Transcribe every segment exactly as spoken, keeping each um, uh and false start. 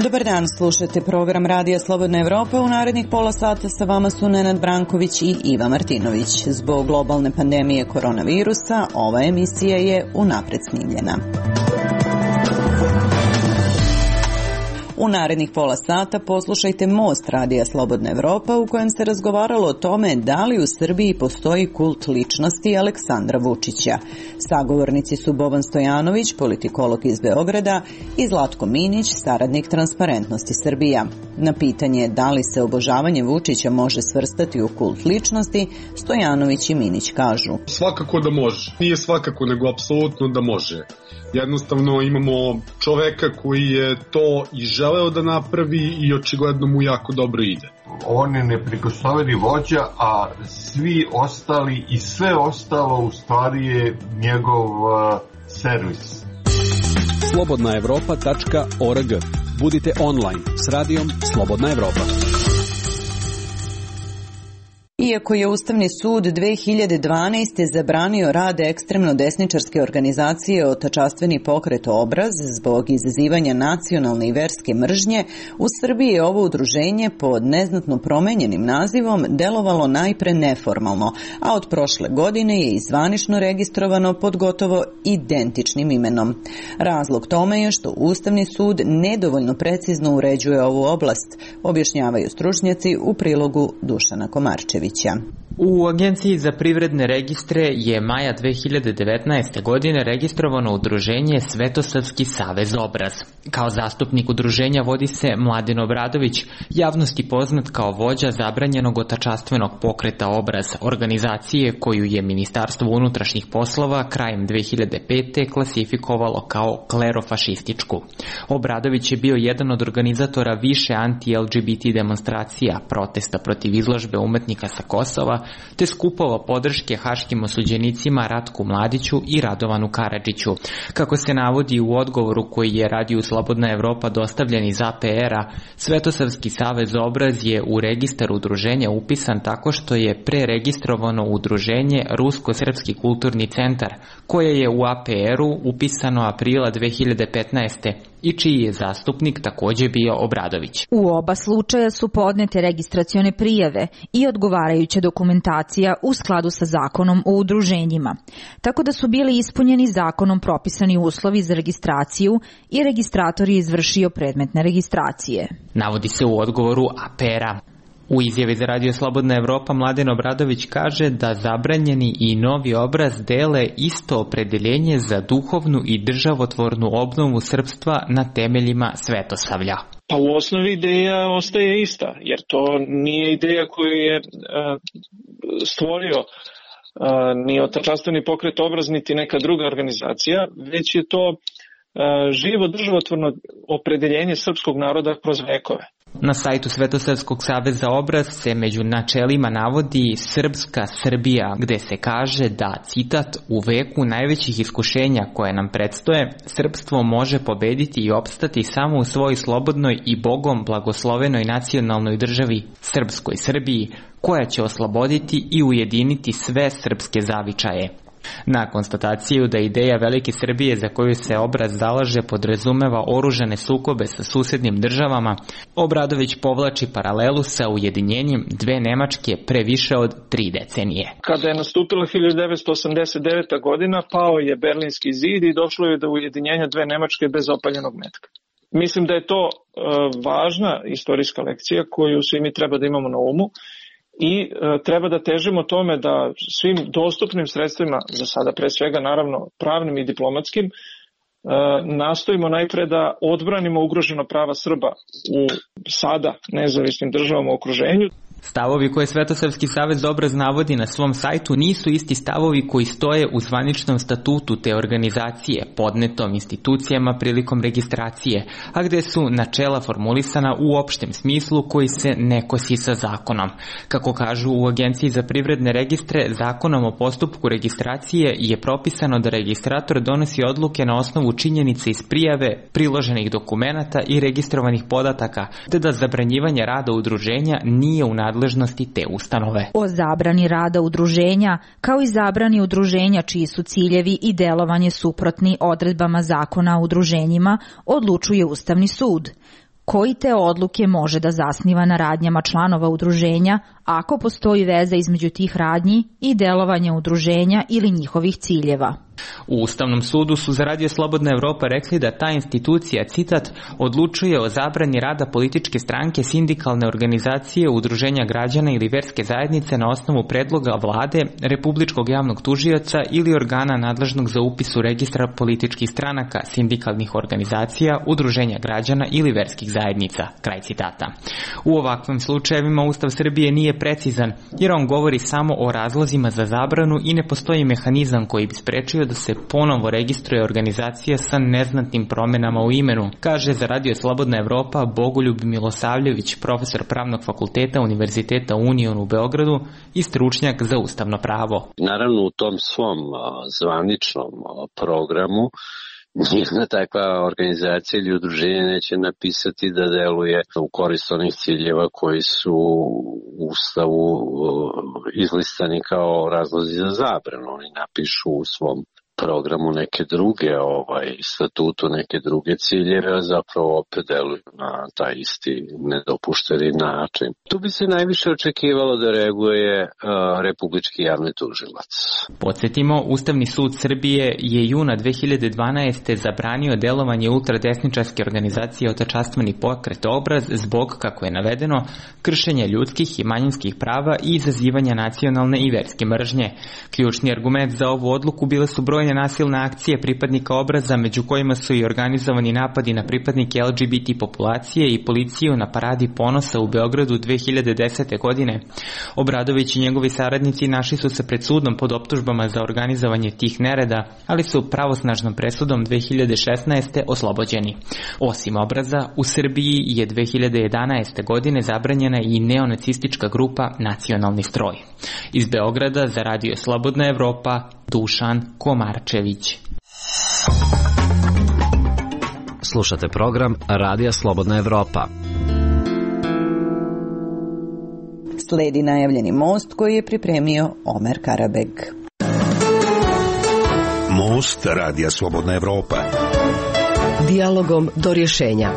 Dobar dan, slušate program Radija Slobodna Evropa. U narednih pola sata sa vama su Nenad Branković i Iva Martinović. Zbog globalne pandemije koronavirusa, ova emisija je unapred snimljena. U narednih pola sata poslušajte Most Radija Slobodna Evropa u kojem se razgovaralo o tome da li u Srbiji postoji kult ličnosti Aleksandra Vučića. Sagovornici su Boban Stojanović, politikolog iz Beograda, i Zlatko Minić, saradnik Transparentnosti Srbija. Na pitanje da li se obožavanje Vučića može svrstati u kult ličnosti, Stojanović i Minić kažu: Svakako da može. Nije svakako, nego apsolutno da može. Jednostavno imamo čoveka koji je to i želeo da napravi i očigledno mu jako dobro ide. On je neprikosnoveni vođa, a svi ostali i sve ostalo u stvari je njegov uh, servis. slobodna evropa tačka org. Budite online s radijom Slobodna Evropa. Iako je Ustavni sud dve hiljade dvanaeste. zabranio rad ekstremno desničarske organizacije Otačastveni pokret Obraz zbog izazivanja nacionalne i verske mržnje, u Srbiji je ovo udruženje pod neznatno promenjenim nazivom delovalo najpre neformalno, a od prošle godine je i zvanično registrovano pod gotovo identičnim imenom. Razlog tome je što Ustavni sud nedovoljno precizno uređuje ovu oblast, objašnjavaju stručnjaci u prilogu Dušana Komarčevića. U Agenciji za privredne registre je maja dve hiljade devetnaeste. godine registrovano udruženje Svetosavski savez Obraz. Kao zastupnik udruženja vodi se Mladen Obradović, javnosti poznat kao vođa zabranjenog otačastvenog pokreta Obraz, organizacije koju je Ministarstvo unutrašnjih poslova krajem dve hiljade pete. klasifikovalo kao klerofašističku. Obradović je bio jedan od organizatora više anti-L G B T demonstracija, protesta protiv izložbe umetnika sa Kosova, te skupova podrške haškim osuđenicima Ratku Mladiću i Radovanu Karadžiću. Kako se navodi u odgovoru koji je Radio Slobodna Evropa dostavljen iz A P R-a, Svetosavski savez Obraz je u registar udruženja upisan tako što je preregistrovano udruženje Rusko-srpski kulturni centar, koje je u A P R-u upisano aprila dve hiljade petnaeste. i čiji je zastupnik takođe bio Obradović. U oba slučaja su podnete registracione prijave i odgovarajuća dokumentacija u skladu sa zakonom o udruženjima, tako da su bili ispunjeni zakonom propisani uslovi za registraciju i registrator je izvršio predmetne registracije. Navodi se u odgovoru A P R-a. U izjavi za Radio Slobodna Evropa Mladen Obradović kaže da zabranjeni i novi obraz dele isto opredeljenje za duhovnu i državotvornu obnovu srpstva na temeljima Svetosavlja. Pa u osnovi ideja ostaje ista, jer to nije ideja koju je uh, stvorio uh, ni Otačastveni pokret Obraz, niti neka druga organizacija, već je to uh, živo državotvorno opredeljenje srpskog naroda kroz vekove. Na sajtu Svetosavskog saveza Obraz se među načelima navodi Srpska Srbija, gde se kaže da, citat, u veku najvećih iskušenja koje nam predstoje, srpstvo može pobediti i opstati samo u svojoj slobodnoj i Bogom blagoslovenoj nacionalnoj državi, Srpskoj Srbiji, koja će osloboditi i ujediniti sve srpske zavičaje. Na konstataciju da ideja Velike Srbije za koju se Obraz zalaže podrazumeva oružane sukobe sa susednim državama, Obradović povlači paralelu sa ujedinjenjem dve Nemačke pre više od tri decenije. Kada je nastupila hiljadu devetsto osamdeset deveta. godina, pao je Berlinski zid i došlo je do ujedinjenja dve Nemačke bez opaljenog metka. Mislim da je to e, važna istorijska lekcija koju svi mi treba da imamo na umu. I e, treba da težimo tome da svim dostupnim sredstvima, za sada pre svega naravno pravnim i diplomatskim, e, nastojimo najpre da odbranimo ugroženo prava Srba u sada nezavisnim državama u okruženju. Stavovi koje Svetosavski savez Obraz navodi na svom sajtu nisu isti stavovi koji stoje u zvaničnom statutu te organizacije, podnetom institucijama prilikom registracije, a gde su načela formulisana u opštem smislu koji se ne kosi sa zakonom. Kako kažu u Agenciji za privredne registre, zakonom o postupku registracije je propisano da registrator donosi odluke na osnovu činjenica iz prijave, priloženih dokumenata i registrovanih podataka, te da zabranjivanje rada udruženja nije u nadležnosti te ustanove. O zabrani rada udruženja, kao i zabrani udruženja čiji su ciljevi i delovanje suprotni odredbama zakona o udruženjima, odlučuje Ustavni sud. koji te odluke može da zasniva na radnjama članova udruženja ako postoji veza između tih radnji i delovanja udruženja ili njihovih ciljeva. U Ustavnom sudu su za Radio Slobodna Evropa rekli da ta institucija, citat, odlučuje o zabrani rada političke stranke, sindikalne organizacije, udruženja građana ili verske zajednice na osnovu predloga vlade, Republičkog javnog tužioca ili organa nadležnog za upis u registra političkih stranaka, sindikalnih organizacija, udruženja građana ili verskih zajednica. Kraj citata. U ovakvim slučajevima Ustav Srbije nije precizan, jer on govori samo o razlozima za zabranu i ne postoji mehanizam koji bi sprečio da se ponovo registruje organizacija sa neznatnim promenama u imenu, kaže za Radio Slobodna Evropa Bogoljub Milosavljević, profesor Pravnog fakulteta Univerziteta Union u Beogradu i stručnjak za ustavno pravo. Naravno, u tom svom zvaničnom programu nijedna takva organizacija ili udruženje neće napisati da deluje u korist onih ciljeva koji su u Ustavu izlistani kao razlozi za zabranu. Oni napišu u svom programu neke druge, ovaj, statutu neke druge ciljeve, a zapravo opet deluju na taj isti nedopušteni način. Tu bi se najviše očekivalo da reaguje uh, Republički javni tužilac. Podsjetimo, Ustavni sud Srbije je juna dve hiljade dvanaeste. zabranio delovanje ultradesničarske organizacije Otečastveni pokret Obraz zbog, kako je navedeno, kršenja ljudskih i manjinskih prava i izazivanja nacionalne i verske mržnje. Ključni argument za ovu odluku bile su brojne nasilne akcije pripadnika Obraza, među kojima su i organizovani napadi na pripadnike L G B T populacije i policiju na paradi ponosa u Beogradu dve hiljade desete. godine. Obradović i njegovi saradnici našli su se pred sudom pod optužbama za organizovanje tih nereda, ali su pravosnažnom presudom dve hiljade šesnaeste. oslobođeni. Osim Obraza, u Srbiji je dve hiljade jedanaeste. godine zabranjena i neonacistička grupa Nacionalni stroj. Iz Beograda za Radio Slobodna Evropa, Dušan Komarčević. Slušate program Radija Slobodna Evropa. Sledi najavljeni most koji je pripremio Omer Karabeg. Most Radija Slobodna Evropa. Dijalogom do rješenja.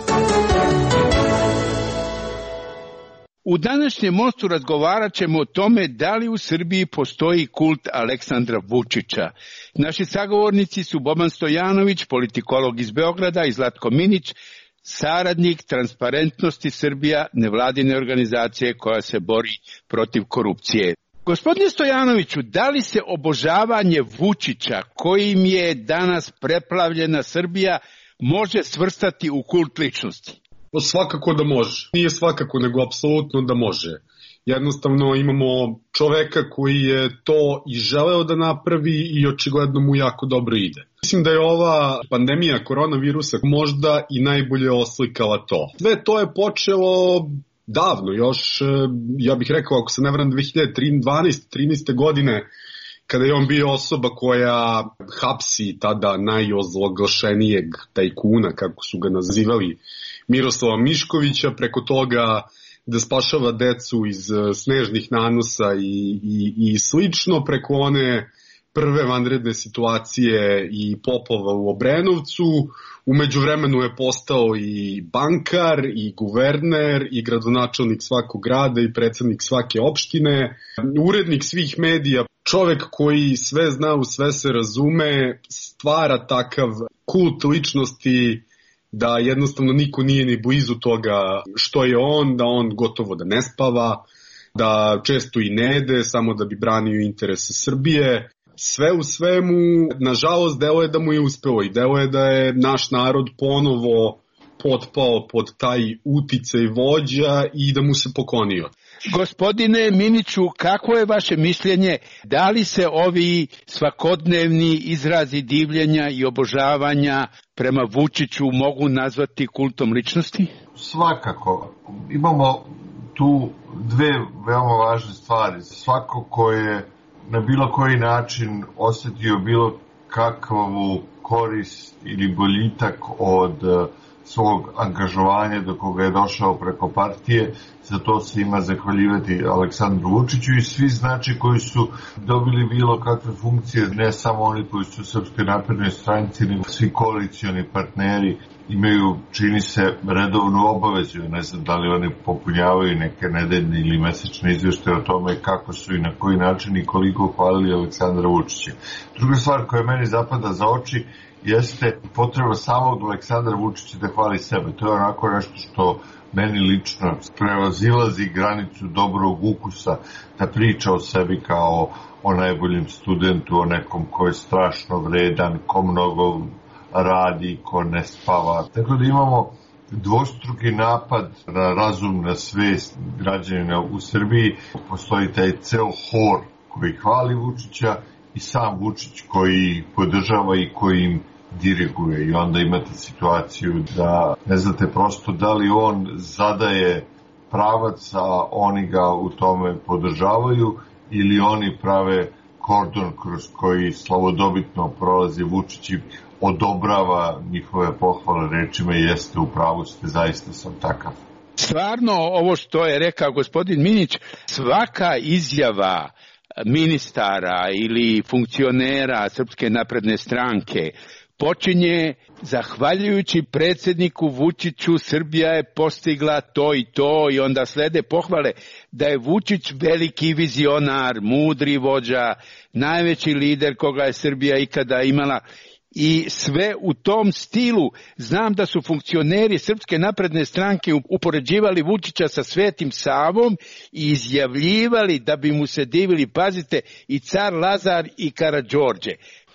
U današnjem mostu razgovarat ćemo o tome da li u Srbiji postoji kult Aleksandra Vučića. Naši sagovornici su Boban Stojanović, politikolog iz Beograda, i Zlatko Minić, saradnik Transparentnosti Srbija, nevladine organizacije koja se bori protiv korupcije. Gospodine Stojanoviću, da li se obožavanje Vučića, kojim je danas preplavljena Srbija, može svrstati u kult ličnosti? Svakako da može. Nije svakako, nego apsolutno da može. Jednostavno imamo čoveka koji je to i želeo da napravi i očigledno mu jako dobro ide. Mislim da je ova pandemija koronavirusa možda i najbolje oslikala to. Sve to je počelo davno, još, ja bih rekao, ako se ne varam, dve hiljade dvanaeste trinaeste. godine, kada je on bio osoba koja hapsi tada najozloglašenijeg tajkuna, kako su ga nazivali, Miroslava Miškovića, preko toga da spašava decu iz snežnih nanosa i, i, i slično, preko one prve vanredne situacije i poplava u Obrenovcu. U međuvremenu je postao i bankar, i guverner, i gradonačelnik svakog grada, i predsednik svake opštine, urednik svih medija, čovek koji sve zna, u sve se razume, stvara takav kult ličnosti da jednostavno niko nije ni blizu toga što je on, da on gotovo da ne spava, da često i ne jede, samo da bi branio interese Srbije. Sve u svemu, nažalost, delo je da mu je uspelo i delo je da je naš narod ponovo potpao pod taj uticaj vođa i da mu se poklonio. Gospodine Miniću, kako je vaše mišljenje, da li se ovi svakodnevni izrazi divljenja i obožavanja prema Vučiću mogu nazvati kultom ličnosti? Svakako. Imamo tu dve veoma važne stvari. Svako ko je na bilo koji način osjetio bilo kakvu korist ili boljitak od svog angažovanja do koga je došao preko partije, za to se ima zahvaljivati Aleksandru Vučiću i svi znači koji su dobili bilo kakve funkcije, ne samo oni koji su u Srpskoj naprednoj stranci, nego svi koalicioni partneri imaju, čini se, redovnu obavezu. Ne znam da li oni popunjavaju neke nedeljne ili mesečne izvještaje o tome kako su i na koji način i koliko hvalili Aleksandra Vučića. Druga stvar koja meni zapada za oči jeste potreba samog Aleksandra Vučića da hvali sebe. To je onako nešto što meni lično prevazilazi granicu dobrog ukusa, da priča o sebi kao o najboljem studentu, o nekom ko je strašno vredan, ko mnogo radi, ko ne spava. Tako da imamo dvostruki napad na razum, na svest građanina u Srbiji. Postoji taj ceo hor koji hvali Vučića i sam Vučić koji podržava i koji im diriguje. I onda imate situaciju da ne znate prosto da li on zadaje pravac, a oni ga u tome podržavaju, ili oni prave kordon kroz koji slavodobitno prolazi Vučić i odobrava njihove pohvale rečima i jeste u pravu, ste, zaista sam takav. Stvarno, ovo što je rekao gospodin Minić, svaka izjava ministara ili funkcionera Srpske napredne stranke počinje zahvaljujući predsjedniku Vučiću Srbija je postigla to i to, i onda slede pohvale da je Vučić veliki vizionar, mudri vođa, najveći lider koga je Srbija ikada imala. I sve u tom stilu. Znam da su funkcioneri Srpske napredne stranke upoređivali Vučića sa Svetim Savom i izjavljivali da bi mu se divili, pazite, i car Lazar i Karađorđe.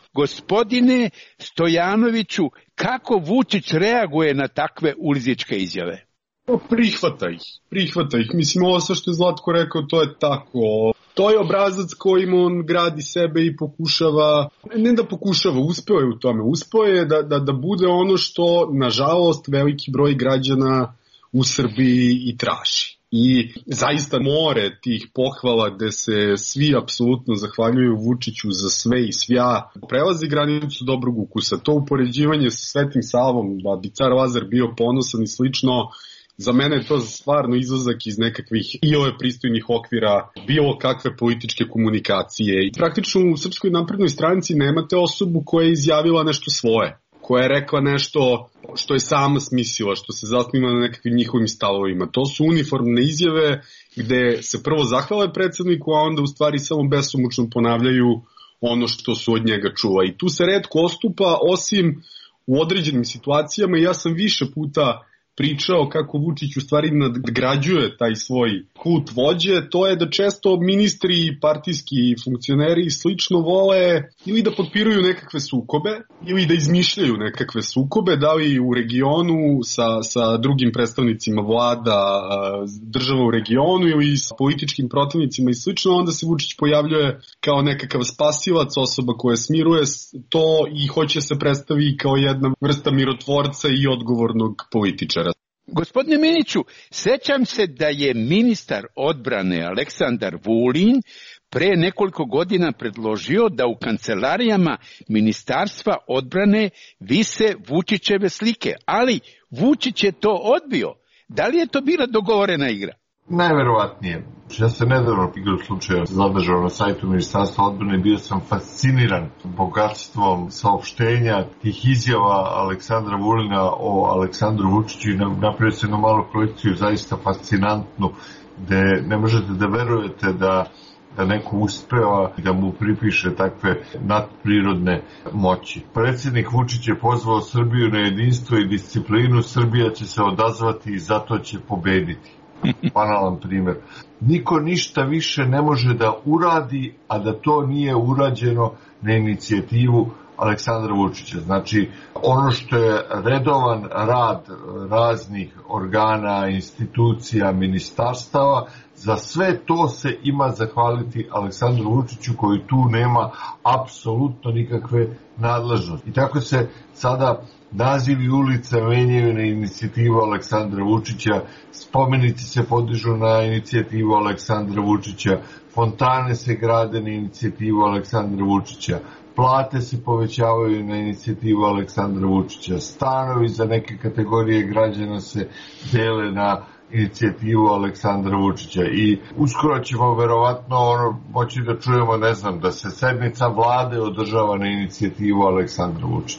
Gospodine Stojanoviću, kako Vučić reaguje na takve ulizičke izjave? Prihvata ih, prihvata ih. Mislim, ovo sve što je Zlatko rekao, to je tako. To je obrazac kojim on gradi sebe i pokušava, ne da pokušava, uspeo je u tome, uspeo je da, da, da bude ono što, nažalost, veliki broj građana u Srbiji i traži. I zaista more tih pohvala gde se svi apsolutno zahvaljuju Vučiću za sve i svja prelazi granicu dobrog ukusa. To upoređivanje sa Svetim Savom, da bi car Lazar bio ponosan i slično, za mene je to stvarno izlazak iz nekakvih i ove pristojnih okvira bilo kakve političke komunikacije. Praktično u Srpskoj naprednoj stranci nemate osobu koja je izjavila nešto svoje, koja je rekla nešto što je sama smislila, što se zasniva na nekakvim njihovim stavovima. To su uniformne izjave gde se prvo zahvale predsjedniku, a onda u stvari samo besomučno ponavljaju ono što su od njega čula. I tu se retko ostupa, osim u određenim situacijama. Ja sam više puta pričao kako Vučić u stvari nadgrađuje taj svoj kult vođe, to je da često ministri, partijski funkcioneri i slično vole ili da potpiruju nekakve sukobe ili da izmišljaju nekakve sukobe, da li u regionu sa, sa drugim predstavnicima vlada, država u regionu ili sa političkim protivnicima i slično, onda se Vučić pojavljuje kao nekakav spasilac, osoba koja smiruje to i hoće se predstavi kao jedna vrsta mirotvorca i odgovornog političara. Gospodine Miniću, sećam se da je ministar odbrane Aleksandar Vulin pre nekoliko godina predložio da u kancelarijama Ministarstva odbrane vise Vučićeve slike, ali Vučić je to odbio. Da li je to bila dogovorena igra? Najverovatnije. Ja se nedavno igru slučaja zadržao na sajtu Ministarstva odbrane i bio sam fasciniran bogatstvom saopštenja tih izjava Aleksandra Vulina o Aleksandru Vučiću i napravio se jednu malu projekciju zaista fascinantnu, gde ne možete da verujete da da neko uspeva da mu pripiše takve nadprirodne moći. Predsjednik Vučić je pozvao Srbiju na jedinstvo i disciplinu, Srbija će se odazvati i zato će pobediti. Banalan primjer. Niko ništa više ne može da uradi, a da to nije urađeno na inicijativu Aleksandra Vučića. Znači, ono što je redovan rad raznih organa, institucija, ministarstava, za sve to se ima zahvaliti Aleksandru Vučiću koji tu nema apsolutno nikakve nadležnosti. I tako se sada nazivi ulica menjaju na inicijativu Aleksandra Vučića, spomenici se podižu na inicijativu Aleksandra Vučića, fontane se grade na inicijativu Aleksandra Vučića, plate se povećavaju na inicijativu Aleksandra Vučića, stanovi za neke kategorije građana se dele na inicijativu Aleksandra Vučića i uskoro ćemo verovatno ono, moći da čujemo, ne znam, da se sednica vlade održava na inicijativu Aleksandra Vučića.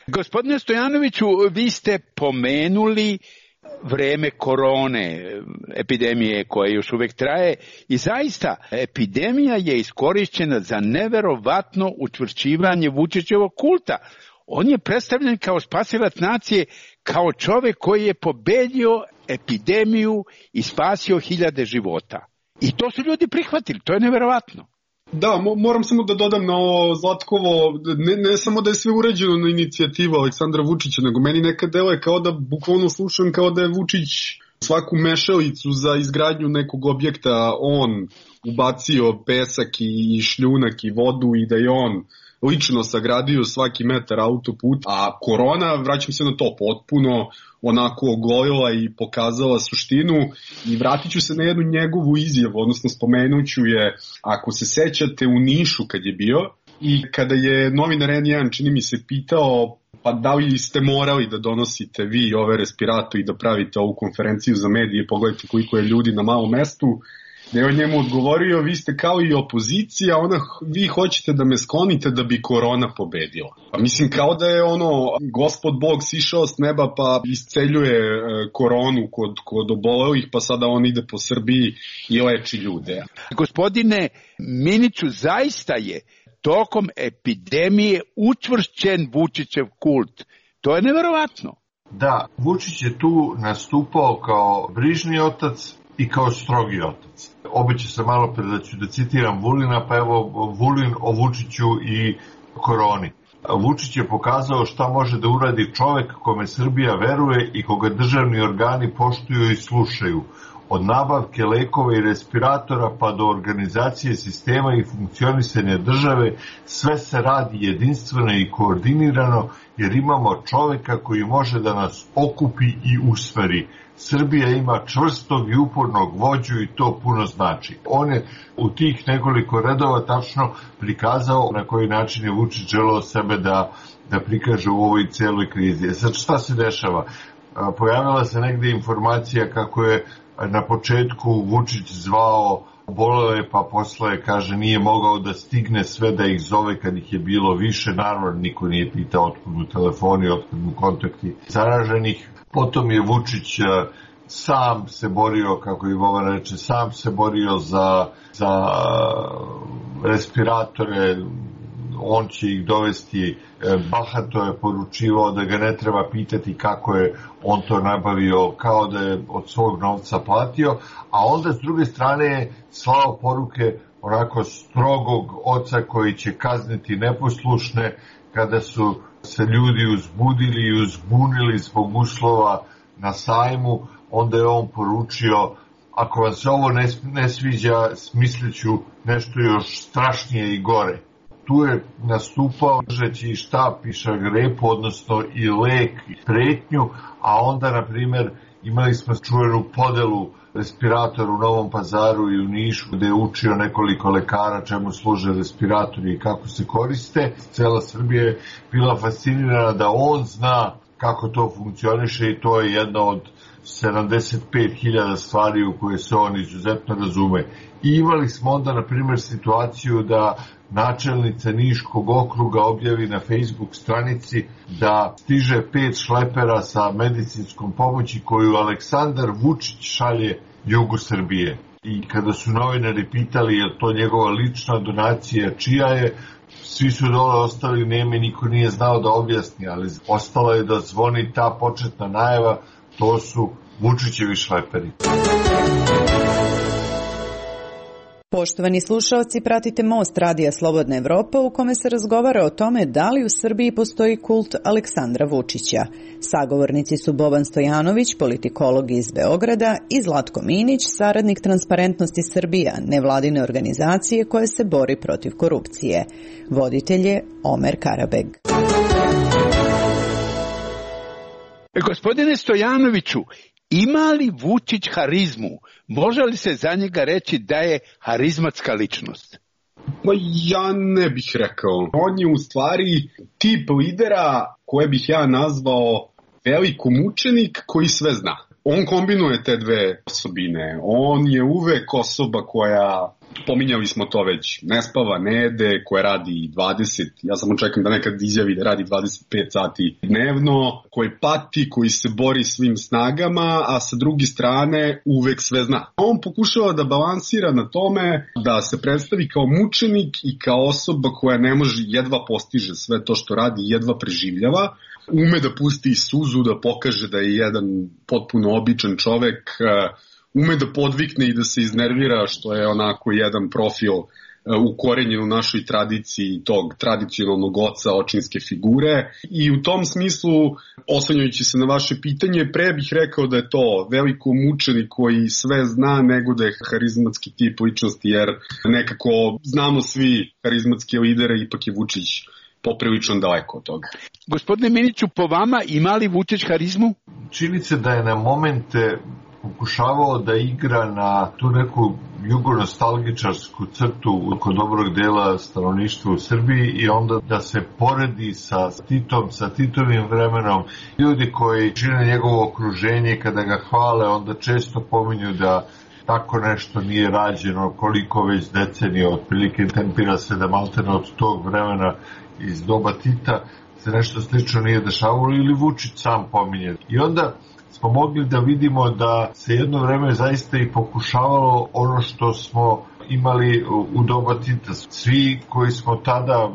Gospodine Stojanoviću, vi ste pomenuli vreme korone, epidemije koja još uvek traje i zaista epidemija je iskorišćena za neverovatno učvršćivanje Vučićevog kulta. On je predstavljen kao spasilac nacije, kao čovek koji je pobedio epidemiju i spasio hiljade života. I to su ljudi prihvatili, to je neverovatno. Da, mo- moram samo da dodam na ovo Zlatkovo, ne, ne samo da je sve uređeno na inicijativu Aleksandra Vučića, nego meni nekad deluje kao da bukvalno slušam kao da je Vučić svaku mešalicu za izgradnju nekog objekta on ubacio pesak i šljunak i vodu i da je on lično sagradio svaki metar autoput, a korona, vraćam se na to, potpuno onako ogolila i pokazala suštinu i vratit ću se na jednu njegovu izjavu, odnosno spomenuću je, ako se sećate u Nišu kad je bio i kada je novinar en jedan, čini mi se, pitao pa da li ste morali da donosite vi ove respiratori i da pravite ovu konferenciju za medije, pogledajte koliko je ljudi na malom mestu, da je on njemu odgovorio, vi ste kao i opozicija, ona, vi hoćete da me sklonite da bi korona pobedila. Pa mislim kao da je ono, gospod Bog sišao s neba pa isceljuje e, koronu kod, kod obolelih, pa sada on ide po Srbiji i leči ljude. Gospodine Miniću, zaista je tokom epidemije učvršćen Vučićev kult. To je neverovatno. Da, Vučić je tu nastupao kao brižni otac i kao strogi otac. Obećao sam malo pre da ću da citiram Vulina, pa evo Vulin o Vučiću i koroni. Vučić je pokazao šta može da uradi čovek kome Srbija veruje i koga državni organi poštuju i slušaju. Od nabavke lekova i respiratora pa do organizacije sistema i funkcionisanja države, sve se radi jedinstveno i koordinirano jer imamo čoveka koji može da nas okupi i usmeri. Srbija ima čvrstog i upornog vođu i to puno znači. On je u tih nekoliko redova tačno prikazao na koji način je Vučić želeo sebe da, da prikaže u ovoj celoj krizi. Sad šta se dešava? Pojavila se negde informacija kako je na početku Vučić zvao bolele, pa posle, kaže, nije mogao da stigne sve da ih zove kad ih je bilo više. Naravno, niko nije pitao otkud mu telefoni, otkud mu kontakti zaraženih. Potom je Vučić sam se borio, kako i Boban reče, sam se borio za, za respiratore, on će ih dovesti, bahato je poručivao da ga ne treba pitati kako je on to nabavio, kao da je od svog novca platio, a onda s druge strane je slao poruke onako strogog oca koji će kazniti neposlušne kada su se ljudi uzbudili i uzbunili zbog uslova na sajmu, onda je on poručio, ako vam se ovo ne, ne sviđa, smisliću nešto još strašnije i gore. Tu je nastupao držeći i štap i šargarepu, odnosno i lek i pretnju, a onda, na primer, imali smo čuvenu podelu respiratora u Novom Pazaru i u Nišu, gde je učio nekoliko lekara čemu služe respiratori i kako se koriste. Cela Srbija je bila fascinirana da on zna kako to funkcioniše i to je jedna od sedamdeset pet hiljada stvari u koje se on izuzetno razume. I imali smo onda, na primjer, situaciju da načelnica Niškog okruga objavi na Facebook stranici da stiže pet šlepera sa medicinskom pomoći koju Aleksandar Vučić šalje jugu Srbije. I kada su novinari pitali je to njegova lična donacija, čija je, svi su dole ostali nemi, niko nije znao da objasni, ali ostalo je da zvoni ta početna najava, to su Vučićevi šleperi. Poštovani slušalci, pratite Most Radija Slobodna Evropa u kome se razgovara o tome da li u Srbiji postoji kult Aleksandra Vučića. Sagovornici su Boban Stojanović, politikolog iz Beograda, i Zlatko Minić, saradnik Transparentnosti Srbija, nevladine organizacije koje se bori protiv korupcije. Voditelj je Omer Karabeg. Gospodine Stojanoviću, ima li Vučić harizmu? Može li se za njega reći da je harizmatska ličnost? Ma ja ne bih rekao. On je u stvari tip lidera koje bih ja nazvao velikomučenik koji sve zna. On kombinuje te dve osobine. On je uvek osoba koja, pominjali smo to već, ne spava, ne jede, koja radi dvadeset, ja samo čekam da nekad izjavi da radi dvadeset pet sati dnevno, koji pati, koji se bori svim snagama, a sa druge strane uvek sve zna. On pokušava da balansira na tome da se predstavi kao mučenik i kao osoba koja ne može, jedva postiže sve to što radi, jedva preživljava, ume da pusti suzu, da pokaže da je jedan potpuno običan čovek, ume da podvikne i da se iznervira, što je onako jedan profil ukorenjen u našoj tradiciji tog tradicionalnog oca očinske figure. I u tom smislu, oslanjajući se na vaše pitanje, pre bih rekao da je to veliko mučenik koji sve zna nego da je harizmatski tip ličnosti, jer nekako znamo svi harizmatske lidere, ipak je Vučić poprilično daleko od toga. Gospodine Miniću, po vama ima li Vučić harizmu? Čini se da je na momente pokušavao da igra na tu neku jugonostalgičarsku crtu oko dobrog dela stanovništva u Srbiji i onda da se poredi sa Titom, sa Titovim vremenom. Ljudi koji čine njegovo okruženje, kada ga hvale, onda često pominju da tako nešto nije rađeno, koliko već decenija, otprilike tempira se da maltene od tog vremena iz doba Tita se nešto slično nije dešavalo, ili Vučić sam pominje. I onda smo mogli da vidimo da se jedno vreme zaista i pokušavalo ono što smo imali u doba Tita. Svi koji smo tada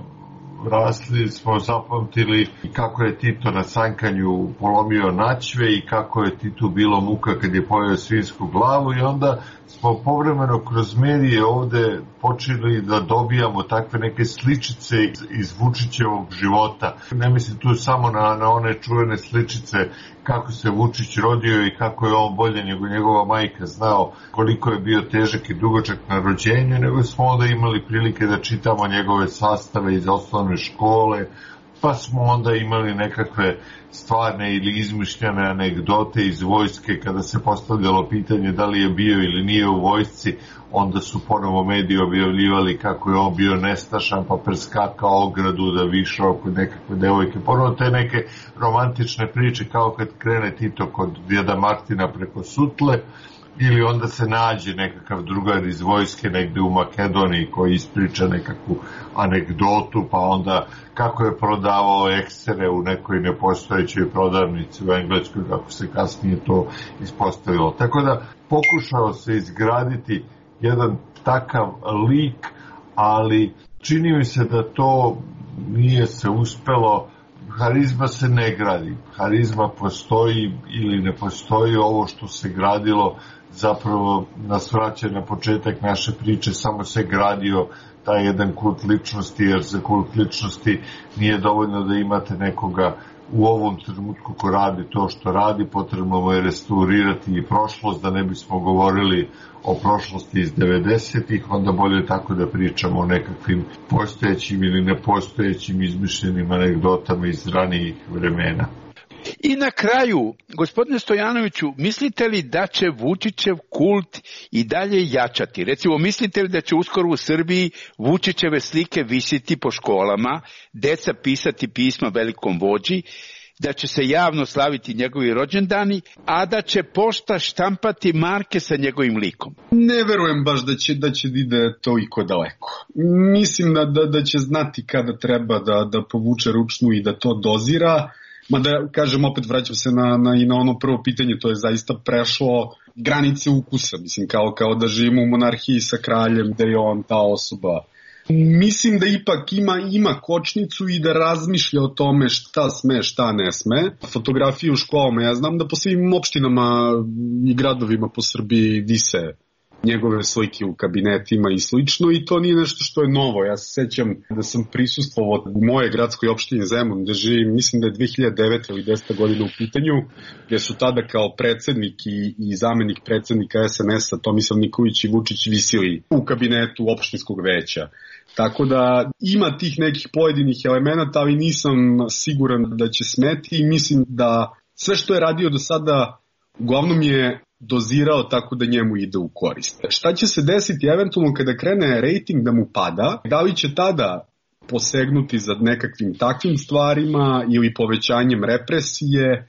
rasli smo zapamtili kako je Tito na sankanju polomio načve i kako je Titu bilo muka kad je pojeo svinsku glavu, i onda smo povremeno kroz medije ovde počeli da dobijamo takve neke sličice iz Vučićevog života. Ne mislim tu samo na, na one čuvene sličice kako se Vučić rodio i kako je on bolje nego njegova majka znao koliko je bio težak i dugočak na rođenju, nego smo onda imali prilike da čitamo njegove sastave iz osnovne škole, pa smo onda imali nekakve stvarne ili izmišljene anegdote iz vojske. Kada se postavljalo pitanje da li je bio ili nije u vojsci, onda su ponovo mediji objavljivali kako je on bio nestašan, pa preskakao ogradu da višao kod nekakve devojke. Ponovo te neke romantične priče kao kad krene Tito kod djeda Martina preko Sutle, ili onda se nađe nekakav drugar iz vojske negde u Makedoniji koji ispriča nekakvu anegdotu, pa onda kako je prodavao eksere u nekoj nepostojećoj prodavnici u Engleskoj, kako se kasnije to ispostavilo. Tako da pokušao se izgraditi jedan takav lik, ali čini mi se da to nije se uspelo. Harizma se ne gradi. Harizma postoji ili ne postoji. Ovo što se gradilo zapravo nas vraća na početak naše priče, samo se gradio taj jedan kult ličnosti, jer za kult ličnosti nije dovoljno da imate nekoga u ovom trenutku ko radi to što radi, potrebno mu je restaurirati i prošlost, da ne bismo govorili o prošlosti iz devedesetih, onda bolje tako da pričamo o nekakvim postojećim ili nepostojećim izmišljenim anegdotama iz ranijih vremena. I na kraju, gospodine Stojanoviću, mislite li da će Vučićev kult i dalje jačati? Recimo, mislite li da će uskoro u Srbiji Vučićeve slike visiti po školama, deca pisati pisma velikom vođi, da će se javno slaviti njegovi rođendani, a da će pošta štampati marke sa njegovim likom? Ne verujem baš da će, da će ide toliko daleko. Mislim da, da, da će znati kada treba da, da povuče ručnu i da to dozira. Ma da kažem, opet vraćam se na, na, i na ono prvo pitanje, to je zaista prešlo granice ukusa, mislim, kao, kao da živimo u monarhiji sa kraljem, da je on ta osoba. Mislim da ipak ima, ima kočnicu i da razmišlja o tome šta sme, šta ne sme. Fotografije u školama, ja znam da po svim opštinama i gradovima po Srbiji vise njegove slike u kabinetima i slično, i to nije nešto što je novo. Ja se sećam da sam prisustvovao u moje gradskoj opštini Zemun, gde živim, mislim da je dve hiljade devete ili deseta godina u pitanju, gde su tada kao predsednik i, i zamenik predsednika es en es a Tomislav Nikolić i Vučić visili u kabinetu opštinskog veća. Tako da ima tih nekih pojedinih elemenata, ali nisam siguran da će smeti, i mislim da sve što je radio do sada uglavnom je dozirao tako da njemu ide u korist. Šta će se desiti eventualno kada krene rejting da mu pada? Da li će tada posegnuti za nekakvim takvim stvarima ili povećanjem represije?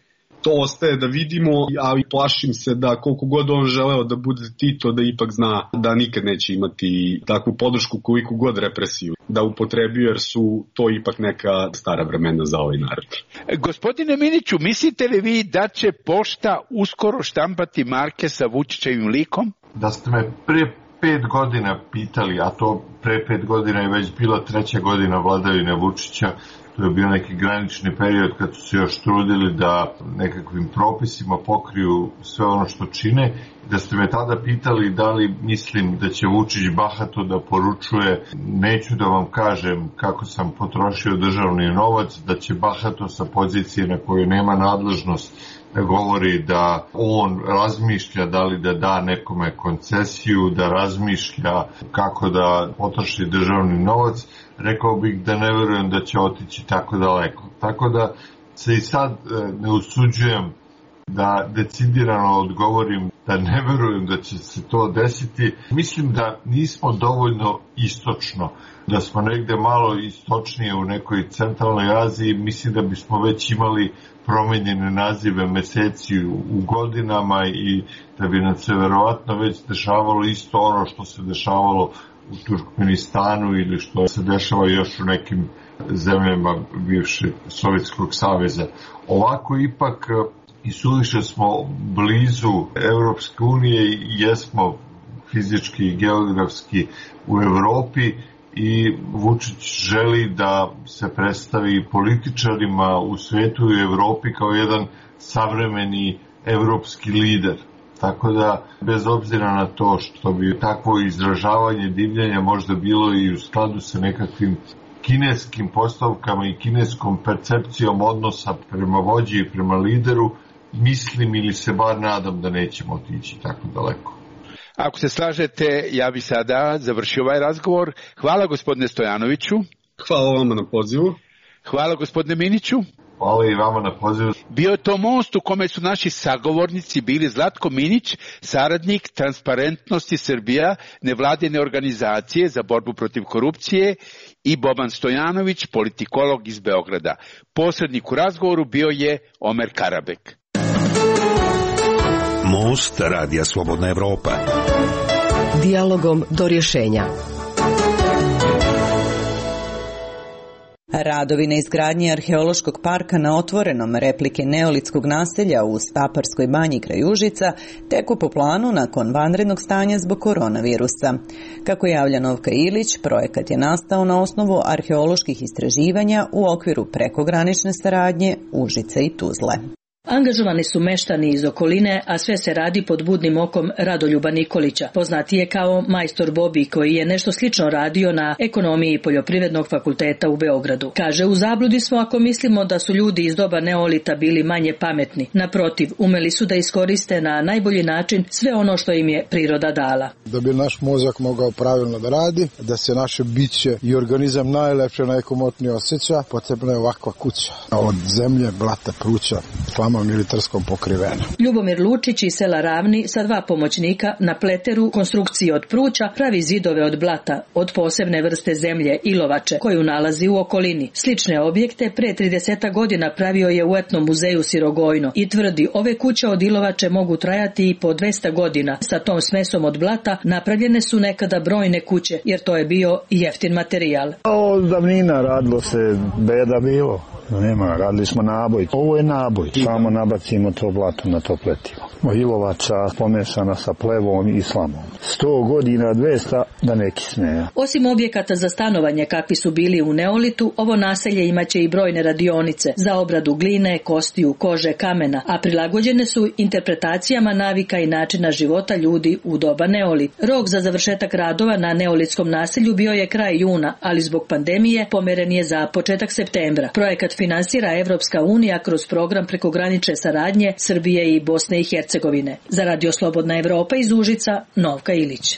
To ostaje da vidimo, ali plašim se da koliko god on želeo da bude Tito, da ipak zna da nikad neće imati takvu podršku koliko god represiju da upotrebio, jer su to ipak neka stara vremena za ovaj narod. Gospodine Miniću, mislite li vi da će pošta uskoro štampati marke sa Vučićevim likom? Da ste me prije pet godina pitali, a to pre pet godina je već bila treća godina vladavine Vučića, to je bio neki granični period kad su se još trudili da nekakvim propisima pokriju sve ono što čine. Da ste me tada pitali da li mislim da će Vučić bahato da poručuje, neću da vam kažem kako sam potrošio državni novac, da će bahato sa pozicije na kojoj nema nadležnost da govori da on razmišlja da li da da nekome koncesiju, da razmišlja kako da potroši državni novac, rekao bih da ne verujem da će otići tako daleko. Tako da se i sad ne usuđujem da decidirano odgovorim da ne verujem da će se to desiti. Mislim da nismo dovoljno istočno, da smo negde malo istočnije u nekoj centralnoj Aziji, mislim da bismo već imali promenjene nazive meseci u godinama i da bi nam se verovatno već dešavalo isto ono što se dešavalo u Turkmenistanu ili što se dešava još u nekim zemljama bivšeg Sovjetskog saveza. Ovako ipak i suviše smo blizu Evropske unije i jesmo fizički i geografski u Evropi i Vučić želi da se predstavi političarima u svetu i Evropi kao jedan savremeni evropski lider. Tako da, bez obzira na to što bi takvo izražavanje divljenja možda bilo i u skladu sa nekakvim kineskim postavkama i kineskom percepcijom odnosa prema vođi i prema lideru, mislim ili se bar nadam da nećemo otići tako daleko. Ako se slažete, ja bi sada završio ovaj razgovor. Hvala gospodine Stojanoviću. Hvala vama na pozivu. Hvala gospodine Miniću. Hvala i vama na pozivu. Bio je to most u kome su naši sagovornici bili Zlatko Minić, saradnik Transparentnosti Srbija, nevladine organizacije za borbu protiv korupcije, i Boban Stojanović, politikolog iz Beograda. Posrednik u razgovoru bio je Omer Karabek. Most Radija Slobodna Evropa. Dijalogom do rješenja. Radovi na izgradnji arheološkog parka na otvorenom replike neolitskog naselja u Staparskoj banji kraj Užica teku po planu nakon vanrednog stanja zbog koronavirusa. Kako javlja Novka Ilić, projekat je nastao na osnovu arheoloških istraživanja u okviru prekogranične saradnje Užica i Tuzle. Angažovani su meštani iz okoline, a sve se radi pod budnim okom Radoljuba Nikolića. Poznati je kao majstor Bobi, koji je nešto slično radio na ekonomiji Poljoprivrednog fakulteta u Beogradu. Kaže, u zabludi smo ako mislimo da su ljudi iz doba neolita bili manje pametni. Naprotiv, umeli su da iskoriste na najbolji način sve ono što im je priroda dala. Da bi naš mozak mogao pravilno da radi, da se naše biće i organizam najlepše, najkomotnije osjeća, potrebna je ovakva kuća. Od zemlje, blata, pruća, militarskom pokrivena. Ljubomir Lučić iz sela Ravni sa dva pomoćnika na pleteru konstrukcije od pruća pravi zidove od blata, od posebne vrste zemlje ilovače koju nalazi u okolini. Slične objekte pre trideset godina pravio je u etnom muzeju Sirogojno i tvrdi, ove kuće od ilovače mogu trajati i po dvesta godina. Sa tom smesom od blata napravljene su nekada brojne kuće, jer to je bio jeftin materijal. Od davnina radilo se, beda bilo. Nema, radili smo naboj. Ovo je naboj. Samo nabacimo to blato na to pletivo. Ilovača pomešana sa plevom i slamom. Sto godina, dvesta, da neki smeja. Osim objekata za stanovanje kakvi su bili u neolitu, ovo naselje imaće i brojne radionice za obradu gline, kostiju, kože, kamena, a prilagođene su interpretacijama navika i načina života ljudi u doba neolit. Rok za završetak radova na neolitskom naselju bio je kraj juna, ali zbog pandemije pomeren je za početak septembra. Projekat finansira Evropska unija kroz program prekogranične saradnje Srbije i Bosne i Hercegovine. Za Radio Slobodna Evropa iz Užica, Novka Ilić.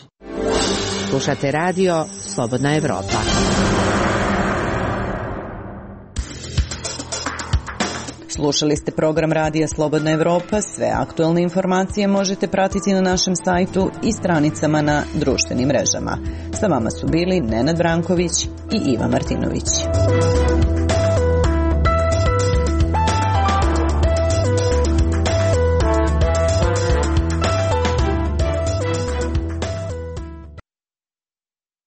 Slušate Radio Slobodna Evropa. Slušali ste program Radija Slobodna Evropa. Sve aktualne informacije možete pratiti na našem sajtu i stranicama na društvenim mrežama. Sa vama su bili Nenad Branković i Iva Martinović.